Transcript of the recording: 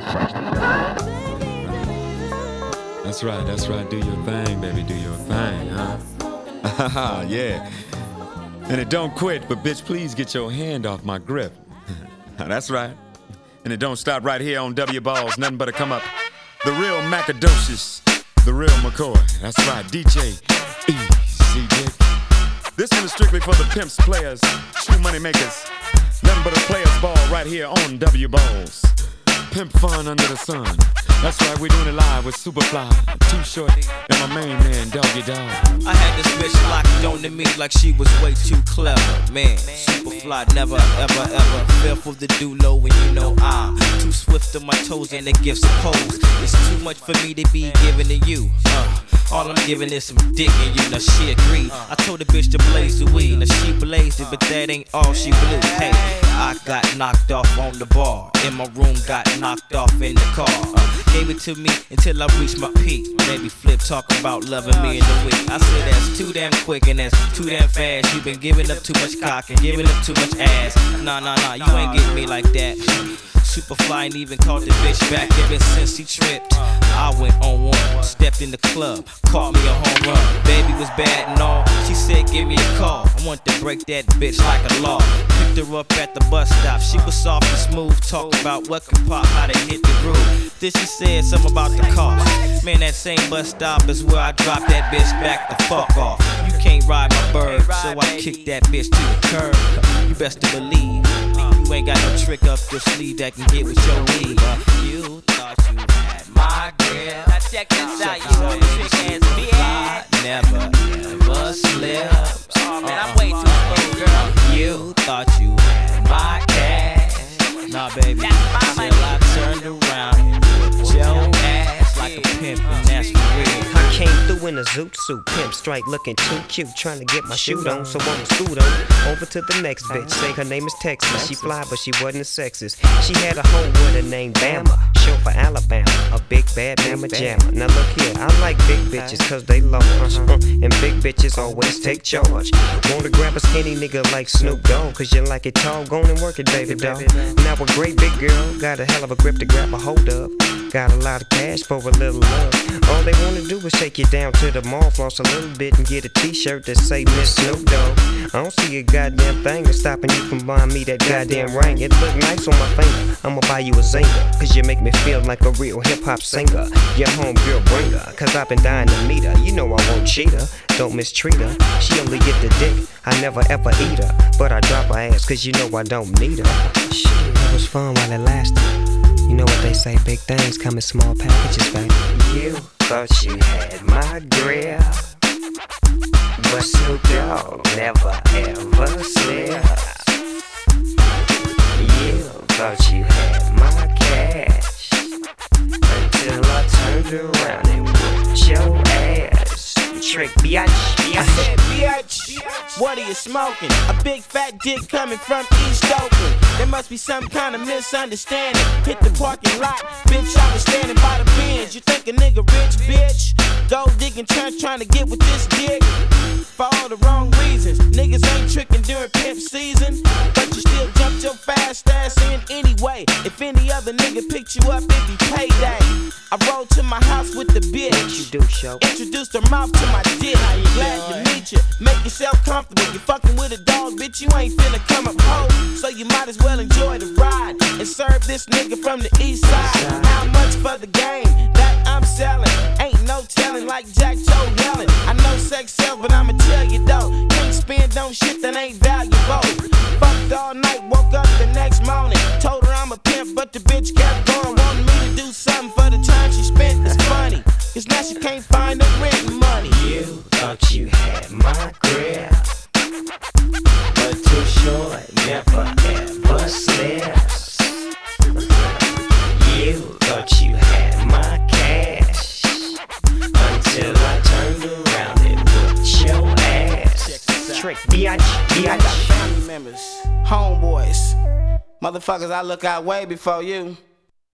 That's right, do your thing, baby, do your thing, huh? Yeah. And it don't quit, but bitch, please get your hand off my grip. That's right. And it don't stop right here on W Balls, nothing but a come up. The real Macadocious, the real McCoy. That's right, DJ Easy Dick. This one is strictly for the pimps, players, true money makers. Nothing but a players ball right here on W Balls. Pimp fun under the sun. That's right, we're doing it live with Superfly, Too Short, and my main man, Doggy Dog. I had this bitch locked on to me like she was way too clever. Man, Superfly never, ever fell for the do-low when you know I'm too swift on my toes and the gifts opposed. It's too much for me to be giving to you. All I'm giving is some dick and you know she agreed. I told the bitch to blaze the weed, now she blazed it, but that ain't all she blew. Hey, I got knocked off on the bar, in my room got knocked off in the car. Gave it to me until I reached my peak. Baby Flip talking about loving me in the week. I said that's too damn quick and that's too damn fast. You been giving up too much cock and giving up too much ass. Nah, you ain't getting me like that. Superfly ain't even called the bitch back ever since he tripped. I went on one, stepped in the club, caught me a home run. Baby was bad and all, she said give me a call. I want to break that bitch like a law. Picked her up at the bus stop, she was soft and smooth. Talked about what could pop, how to hit the groove. Then she said something about the cost. Man, that same bus stop is where I dropped that bitch back the fuck off. You can't ride my bird, so I kicked that bitch to the curb. You best to believe you ain't got no trick up your sleeve that can get with your weed. You thought you had my grip. Now check this out, you know trick ass bitch. Never ever slips. Oh man, I'm way too slow, girl. You thought you had my cash. Nah, baby, till I turned around and whipped your ass like a pimp, and that's for real. I came through in a zoot suit, pimp strike looking too cute, trying to get my shoot on, so I'ma scoot on over to the next bitch. Say her name is Texas, she fly but she wasn't a sexist. She had a hoe with her name Bama, short for Alabama, a big bad mama jammer. Now look here, I like big bitches cause they large, and big bitches always take charge. Wanna grab a skinny nigga like Snoop Dogg, cause you like it tall, go on and work it, baby doll. Now a great big girl, got a hell of a grip to grab a hold of. Got a lot of cash for a little love. All they wanna do is take you down to the mall, floss a little bit and get a t-shirt that say Miss Snoop Dogg. I don't see a goddamn thing that's stopping you from buying me that goddamn ring. It look nice on my finger, I'ma buy you a zinger, cause you make me feel like a real hip-hop singer. Your homegirl bring her, cause I've been dying to meet her. You know I won't cheat her, don't mistreat her. She only get the dick, I never ever eat her, but I drop her ass cause you know I don't need her. Shit, it was fun while it lasted. You know what they say, big things come in small packages, baby. You thought you had my grip, but Snoop Dogg never ever slips. You thought you had my cash until I turned around and whooped your ass. Trick, biatch. I said, bitch, what are you smoking? A big fat dick coming from East Oakland. There must be some kind of misunderstanding. Hit the parking lot, bitch, I was standing by the bench. You think a nigga rich, bitch? Gold digging trench trying to get with this dick. For all the wrong reasons. Niggas ain't tricking during pimp season, but you still jumped your fast ass in anyway. If any other nigga picked you up, it'd be payday. I rolled to my house with the bitch. What you do, show? Introduced her mouth to my dick. Glad to meet you. Make yourself comfortable. You fucking with a dog, bitch. You ain't finna come up home, so you might as well enjoy the ride and serve this nigga from the east side. How much for the game that I'm selling? Ain't no telling, like Jack Joe yelling. I know sex sells, but I'ma tell you though, can't spend on shit that ain't valuable. Fucked all night, woke up the next morning. Told her I'm a pimp, but the bitch kept going. Wanted me to do something for the time she spent. It's funny, cause now she can't find the rent money. You thought you had my grip, but Too Short never ever slips. You thought you had my cash until I turned around and whooped your ass. Trick, biatch. I got family members, homeboys, motherfuckers I look out way before you.